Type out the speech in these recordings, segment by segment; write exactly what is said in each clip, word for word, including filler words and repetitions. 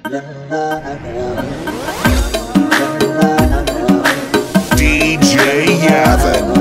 دي جي يافن.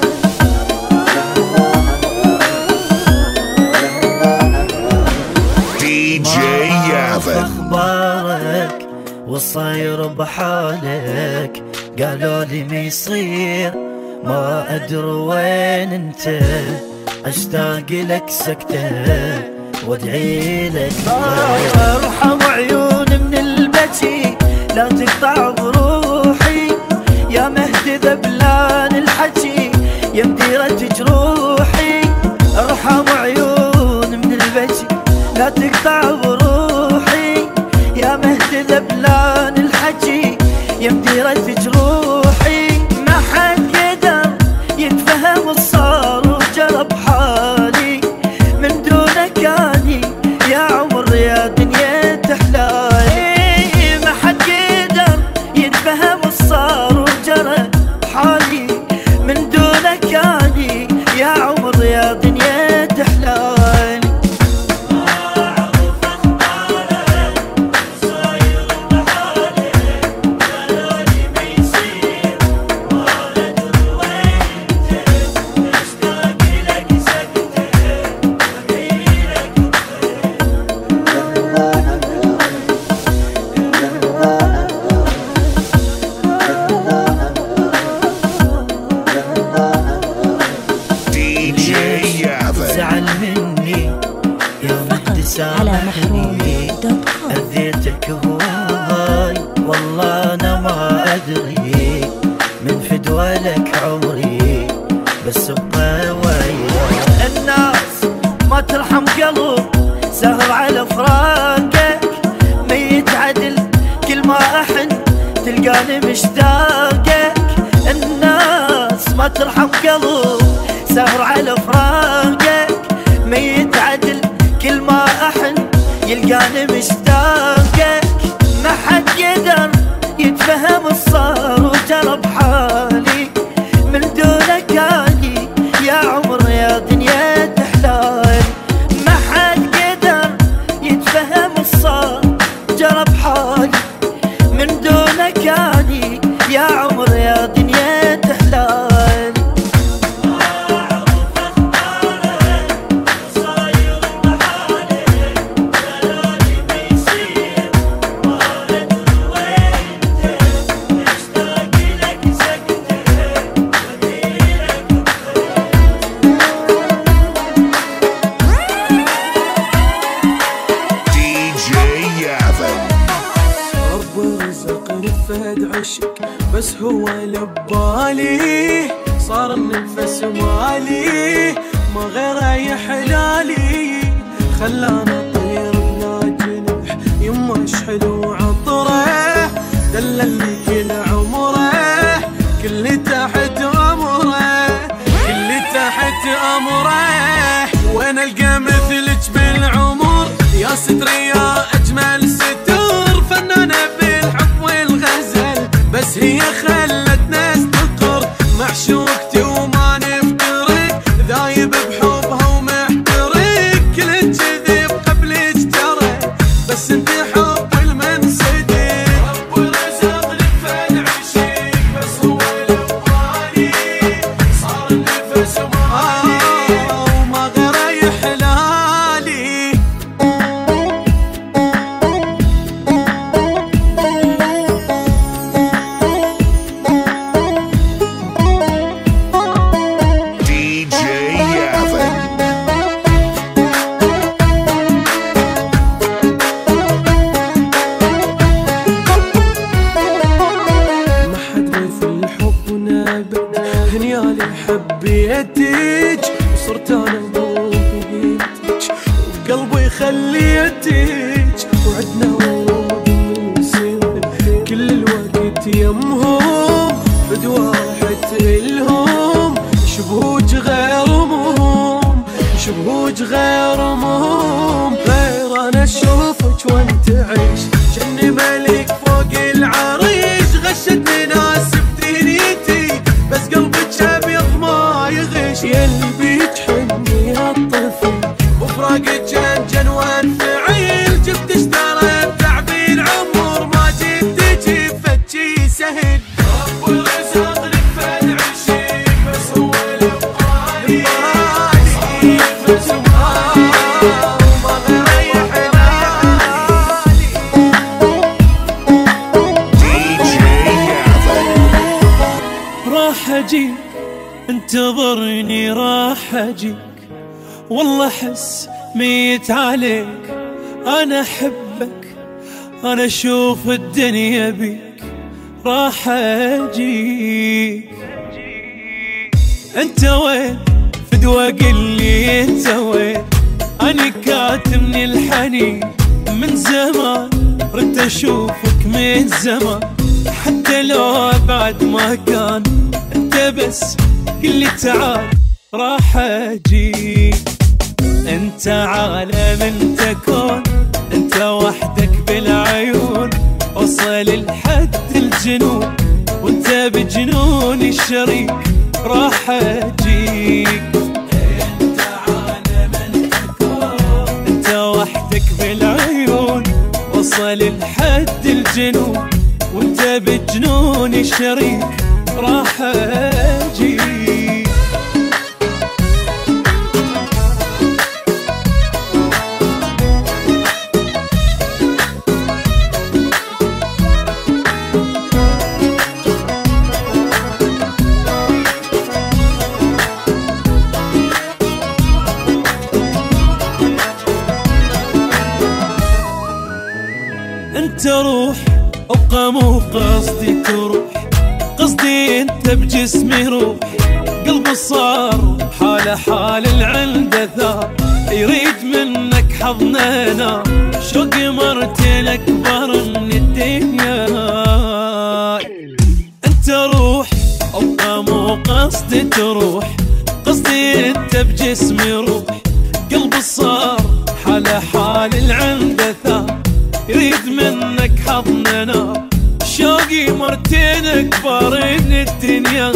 دي جي يافن. اخبارك والصاير بحالك، قالوا لي ما يصير ما ادري وين انت، اشتاق لك سكتة وادعي لك. ارحم عيون من البكي لا تقطع بروحي، يا مهد ذبلان الحكي يا مديرة جروحي. ارحم عيون من البكي لا تقطع بروحي، يا مهد ذبلان الحكي يا مديرة جروحي. ما حد قدر يتفهم الصار وجرى بحالي، من دونك اني يا عمر يا دنيا تحلالي. ما حد قدر يتفهم الصار وجرى بحالي، من دونك اني يا عمر يا دنيا تحلالي. زعل مني يوم تسامحني، أذيتك هواي والله أنا ما أدري، من فدوى لك عمري بس ابقى وياك. الناس ما ترحم قلب سهر على فراقك، ميت عدل كل ما أحن تلقاني مشتاقك. الناس ما ترحم قلب سهر على فراقك، ميت عدل كل ما أحن يلقاني مشتاقك. ما حد قدر يتفهم الصار وجرى بحالي، من دونك اني يا عمر يا دنيا تحلالي. ما حد قدر يتفهم الصار جرى بحالي، من دونك اني يا عمر يا دنيا تحلالي. فهد عشق بس هو لبالي، صار النفس مالي ما غيره يحلالي. خلانا اطير بلا جنح يما حلو عطره، دللني كل عمره كل تحت امره كل تحت امره. وين القى مثلك بالعمر يا ستري يا اجمل ستور، فنانه بالحب والغزل بس هي خلتنا نستقر. معشوقتي وما نفترق، ذايب بحبها ومحترق، كل الجذب قبلك ترى بس انت حب المنصدق. رب رزقني بفد عشق بس هو لبالي، صار النفس مالي وما غيره يحلالي. هنيالي حبيتك وصرت انا بوقيتك، وبقلبي خليتك، وعدنا ورود من سنة كل الوقت يمهم، فدوى راحت الهم شبهوج غير مهم شبهوج غير مهم. غير انا اشوفك وانت عيش جني ملك فوق العريش، غشتني ناس بدنيتي بس قلبك ابيض ما يغش. يلبي تحني يا الطفل وفراقك جنجن وانفعيل، جبت اشترى بتعبير اجيك انتظرني راح اجيك، والله احس ميت عليك، انا احبك انا اشوف الدنيا بيك، راح اجيك. انت وين فدوى قلي انت وين، انا كاتمني الحنين من زمان، ردت اشوفك من زمان، حتى لو بعد ما كان، انت بس قلي تعال راح اجيك. انت عالم انت كون، انت وحدك بالعيون، وصل لحد الجنون، وانت بجنون الشريك راح اجيك. انت عالم انت كون، انت وحدك بالعيون، وصل لحد الجنون، وانت بجنون الشريك راح اجيك. انت روح ابقى مو قصدي تروح، قصدي انت بجسمي روح، قلبي صار حاله حال العند ثار، يريد منك حضننا، شوقي مرتين اكبر من الدنيا. انت روح ابقى مو قصدي تروح، قصدي انت بجسمي روح، قلبي صار حاله حال العند ثار، يريد منك حضننا، شوقي مرتين اكبر من الدنيا.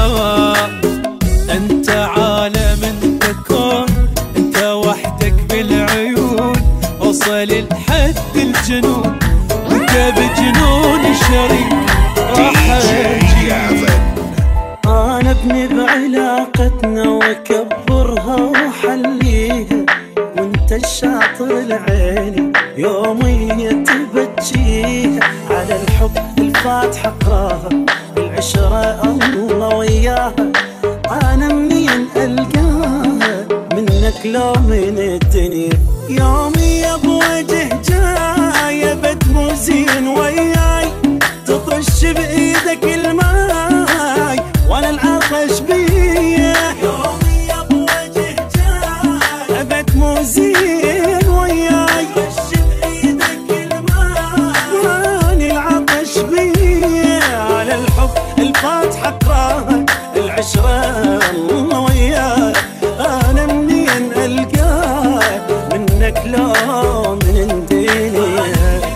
انت عالم انت كون، انت وحدك بالعيون، وصل لحد الجنون، وانت بجنون الشريك راح اجيك. انا ابني بعلاقتنا واكبرها وحليها، وانت الشاطر العيني يومية تبجيها، على الحب الفاتحة اقراها، العشرة الله وياها، انا منين القاها منك لو من الدنيا، يومي بوجه جاي بدمو زين وياي، تطش بايدك الماي وانا العطش بيه، يومي بوجه جاي بدمو زين وياي، تطش بايدك الماي وانا العطش بيه، على الحب الفاتحة اقراها، العشرة الله وياي، انا منين القاك منك لو من الدنيا،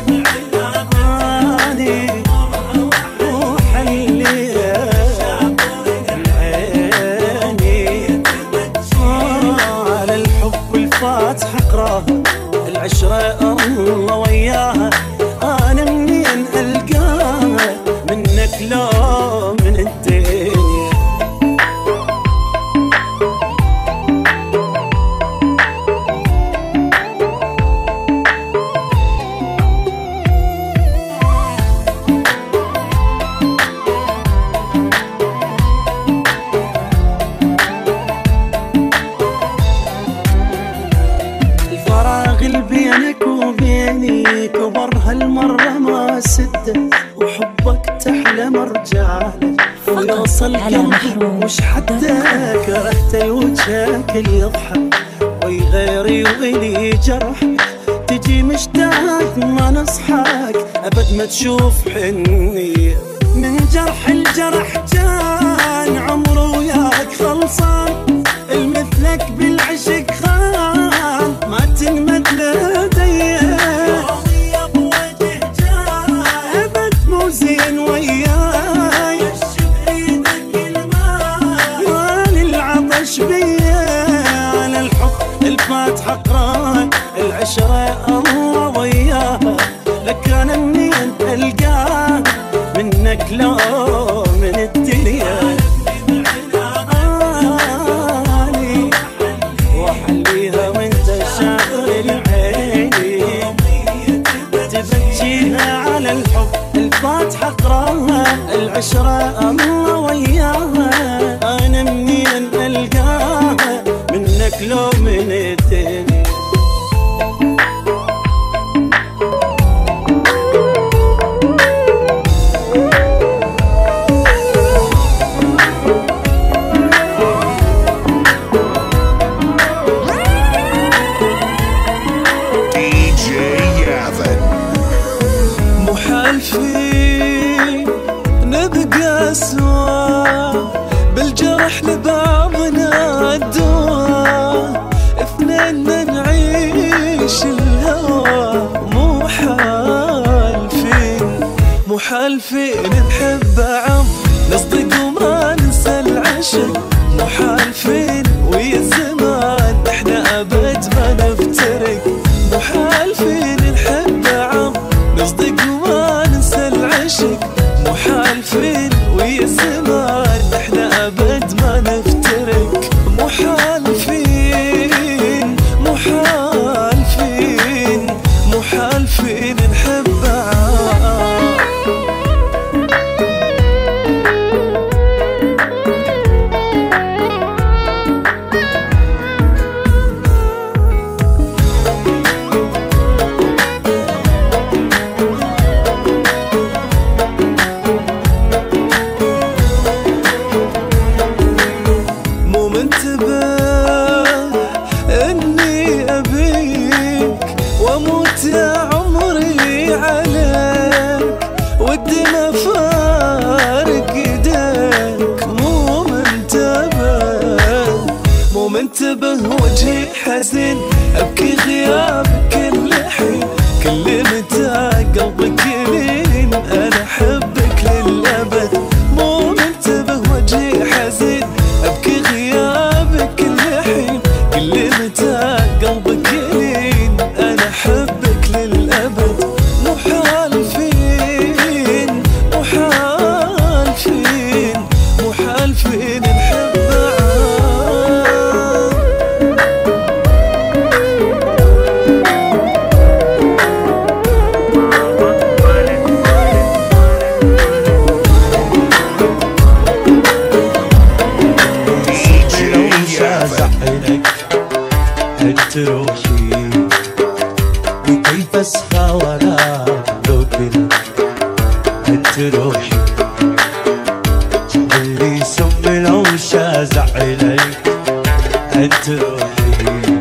فاتحة اقراها، العشرة الله وياها، انا منين القاها منك لو من الدنيا. بينك وبيني كبر هالمرة ما سده، وحبك تحلى مرجعله، ويوصل قلبي وش حتى كرهت وجهك اللي يضحك، وي غيري وإلي جرح، تجي مشتاق ما نصحك، أبد ما تشوف حنية، من جرح الجرح جان عمره وياك خلصان، المثلك بالعشق خان ما تنمد لدي، يومي بوجه جاي أبد مو زين وياي، وش بإيدك الماي وانا العطش بيه، على الحب الفاتحة اقراها، العشرة الله وياها، لك انا منين القاها منك لو من الدنيا، وحليها وانت شاطر العيني، تبجيها على الحب الفاتحة اقراها، العشرة الله وياها. حالفين نحب عم نصدق وما ننسى العشق، مو حالفين ويا الزمان احنا ابد ما نفترق، مو حالفين نحب عم نصدق وما ننسى العشق، مو حالفين ويا الزمان احنا ابد ما نفترق، مو حالفين مو حالفين مو حالفين نحب منتبه وجهي حزين أبكي غيابك كل حين، كل متى قلبك يلين أنا أحبك للأبد، مو منتبه وجهي حزين أبكي غيابك كل حين، كل متى قلبك يلين أنا أحبك للأبد، مو حالفين مو حالفين مو حالفين نحب روحي وكيف اسخى ولا لوكل انت روحي اللي سم العوشة زعلك انت روحي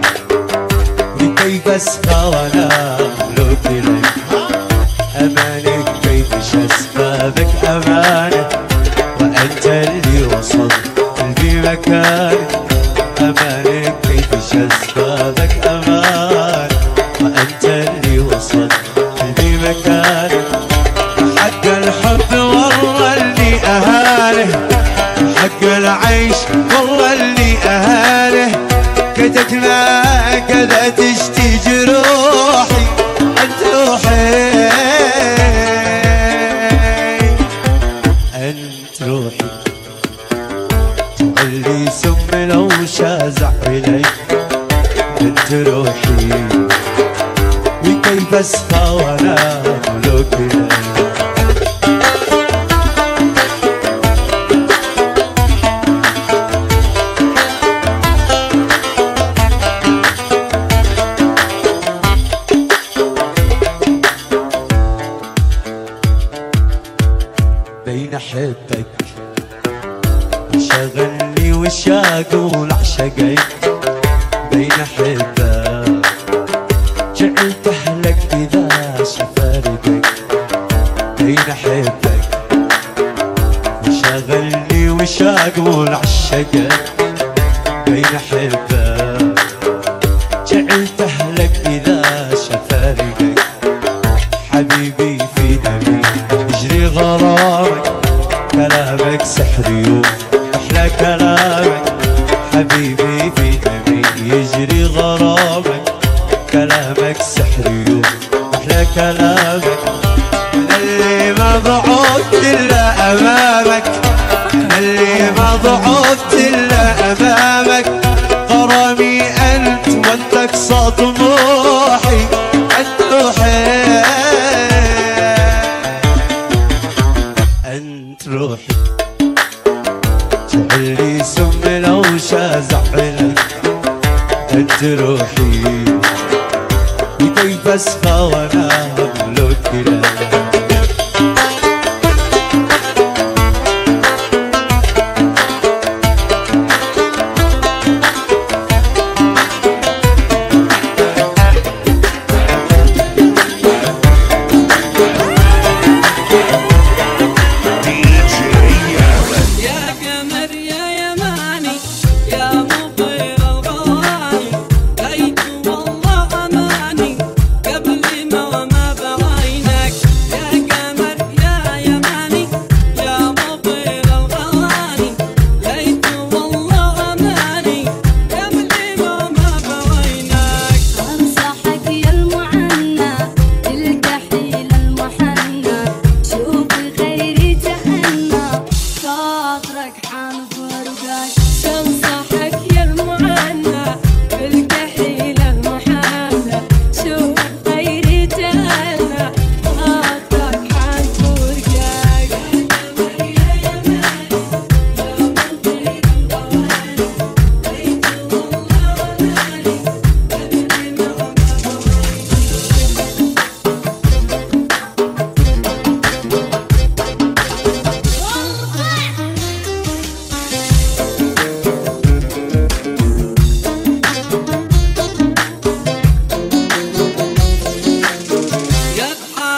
وكيف اسخى ولا لوكل امانك كيف اسخى بك امانك وانت اللي وصلت قلبي مكانك امانك كيف اسبابك امان وانت اللي وصلت قلبي مكانك، حق الحب والله اللي اهاله، حق العيش والله اللي اهاله، كدت ما كذا تشتي جروحي انت روحي انت روحي اللي سم العوشة زعلك انت روحي وكيف اسخى وانا ملوك بين احبك شغلني وشاق والعشقك، بين احبك جعلت اهلك اذا شفارقك، بين احبك شغلني وشاق والعشقك، بين احبك جعلت اهلك اذا شفارقك، حبيبي في دمي يجري غرامك، كلامك سحري أحلى كلامك، حبيبي في دمي يجري غرامك، كلامك سحري أحلى كلامك، أنا اللي ما ضعفت إلا أمامك، أنا اللي ما ضعفت إلا أمامك، غرامي أنت وأنت أقصى طموحي أنت روحي أنت روحي اللي سم العوشة زعلك انت روحي وكيف اسخى وانا مملوك لك.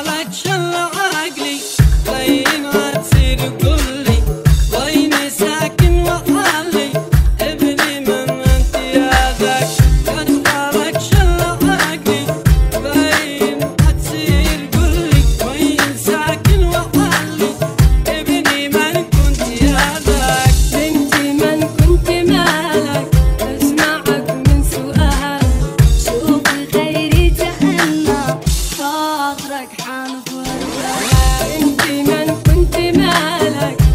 خالك شل عقلي وين ما تصير قولي وين ساكن وحالي ابني من انت يا ذاك قد خالك شل عقلي وين ما تصير قولي وين ساكن وحالي ابني من كنت يا ذاك بنتي من كنت مالك اسمعك من سؤال شوف غيري تهنى خاطرك حان فرقة بنتي من كنت مالك